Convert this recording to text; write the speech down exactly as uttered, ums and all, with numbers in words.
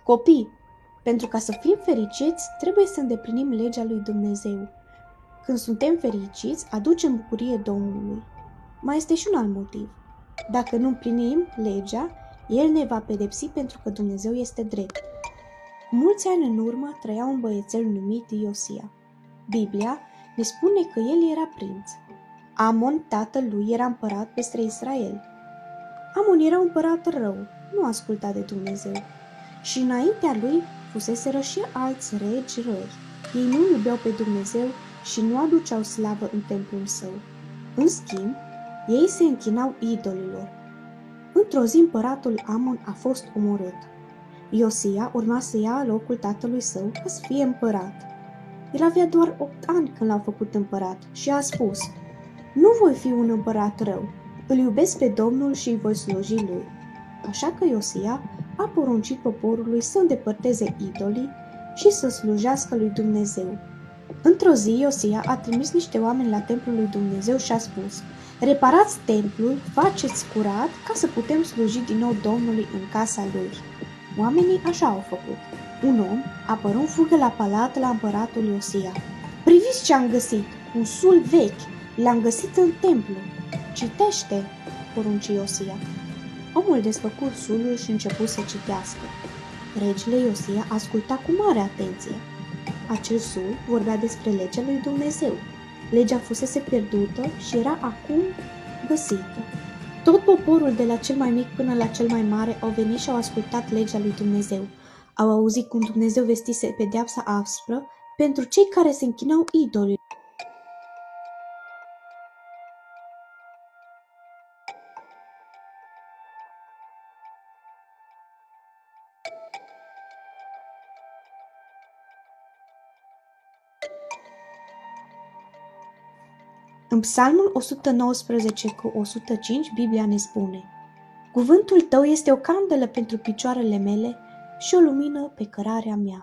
Copii, pentru ca să fim fericiți, trebuie să îndeplinim legea lui Dumnezeu. Când suntem fericiți, aducem bucurie Domnului. Mai este și un alt motiv. Dacă nu împlinim legea, El ne va pedepsi pentru că Dumnezeu este drept. Cu mulți ani în urmă trăia un băiețel numit Iosia. Biblia ne spune că el era prinț. Amon, tatăl lui, era împărat peste Israel. Amon era un împărat rău, nu asculta de Dumnezeu. Și înaintea lui fuseseră și alți regi răi. Ei nu iubeau pe Dumnezeu și nu aduceau slavă în templul său. În schimb, ei se închinau idolilor. Într-o zi împăratul Amon a fost omorât. Iosia urma să ia locul tatălui său ca să fie împărat. El avea doar opt ani când l-au făcut împărat și a spus: "Nu voi fi un împărat rău, îl iubesc pe Domnul și îi voi sluji lui." Așa că Iosia a poruncit poporului să îndepărteze idolii și să slujească lui Dumnezeu. Într-o zi, Iosia a trimis niște oameni la templul lui Dumnezeu și a spus: "Reparați templul, faceți curat ca să putem sluji din nou Domnului în casa lui." Oamenii așa au făcut. Un om a părut în fugă la palat la împăratul Iosia. "Priviți ce am găsit! Un sul vechi! L-am găsit în templu!" "Citește!" porunci Iosia. Omul desfăcu sulul și începu să citească. Regele Iosia asculta cu mare atenție. Acel sul vorbea despre legea lui Dumnezeu. Legea fusese pierdută și era acum găsită. Tot poporul, de la cel mai mic până la cel mai mare, au venit și au ascultat legea lui Dumnezeu. Au auzit cum Dumnezeu vestise pedeapsa aspră pentru cei care se închinau idolilor. În Psalmul o sută nouăsprezece cu o sută cinci, Biblia ne spune: "Cuvântul tău este o candelă pentru picioarele mele și o lumină pe cărarea mea."